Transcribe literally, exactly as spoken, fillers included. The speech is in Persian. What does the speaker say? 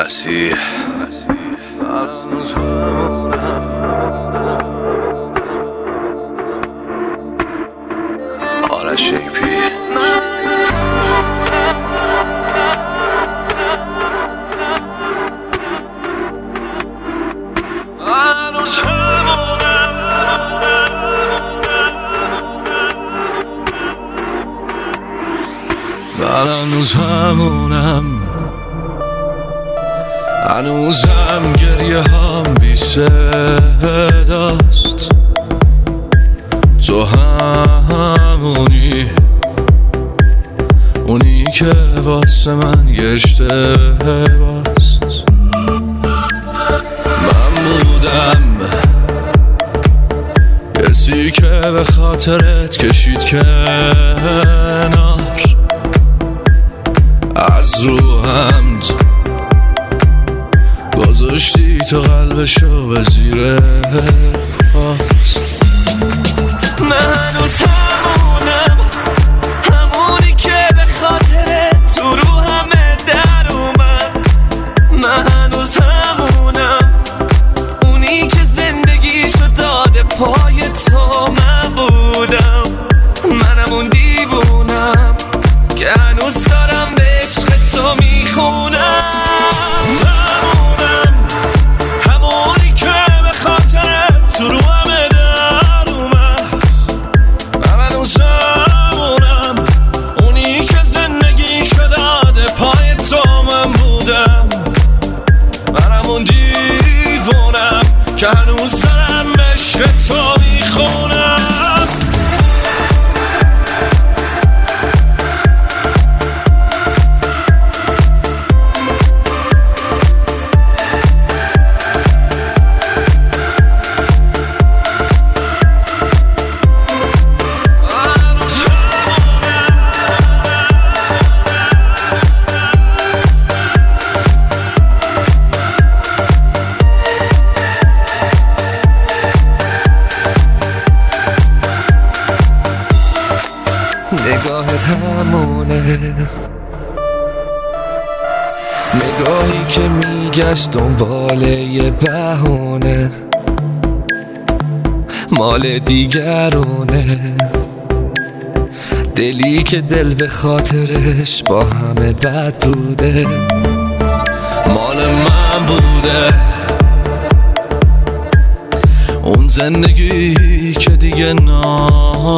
مسیح آرش شیپی من هنوز همونم، هنوزم گریه هم بی صداست. تو همونی، اونی که واسه من گشته باست. من بودم کسی که به خاطرت کشید کنار، از رو حمد گذاشتی تو قلبشو به زیر پات. من هنوز همونم، همونی که به خاطرت تو رو همه در اومد. من هنوز همونم، اونی که زندگیشو داده پای تو. من بودم، منم اون دیوونم که هنوز دارم به عشق تو میخونم. همونم، همونی که به خاطرت تو رو همه در اومد. من هنوز همونم، اونی که زندگیشو داده پای تو. من بودم، منم اون دیوونم که هنوز دارم به عشق تو میخونم. نگاهت همونه، نگاهی که میگشت دنبال یه بهونه، مال دیگرونه. دلی که دل به خاطرش با همه بد بوده، مال من بوده. اون زندگی که دیگه نا